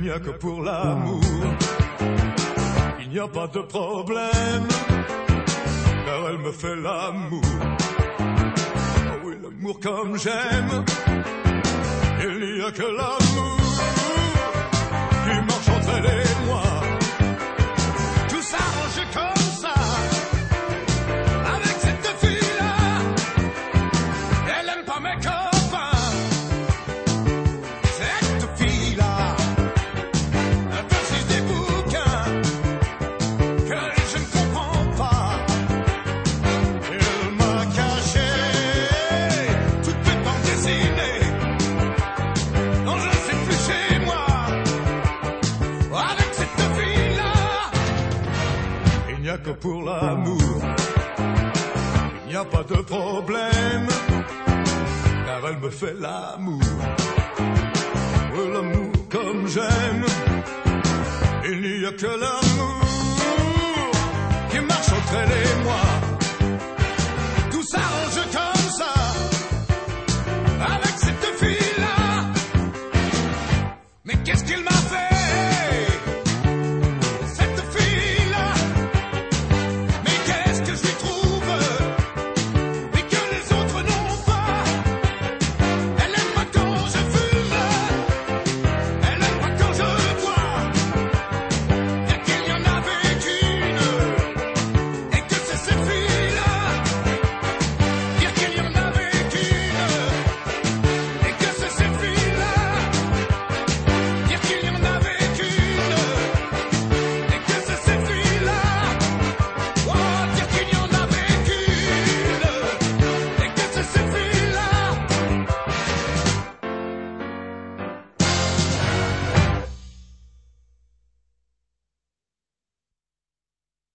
n'y a que pour l'amour. Il n'y a pas de problème, car elle me fait l'amour. Oh oui, l'amour comme j'aime. Il n'y a que l'amour qui marche entre elle et moi. Tout s'arrange comme ça. Avec cette fille-là, elle aime pas mes copains. Cette fille-là, elle persiste des bouquins que je ne comprends pas. Elle m'a caché toutes mes bandes dessinées. Non, je ne suis plus chez moi. Avec cette fille-là, il n'y a que pour l'amour. Il n'y a pas de problème, car elle me fait l'amour. Oh, l'amour comme j'aime. Il n'y a que l'amour qui marche entre elle et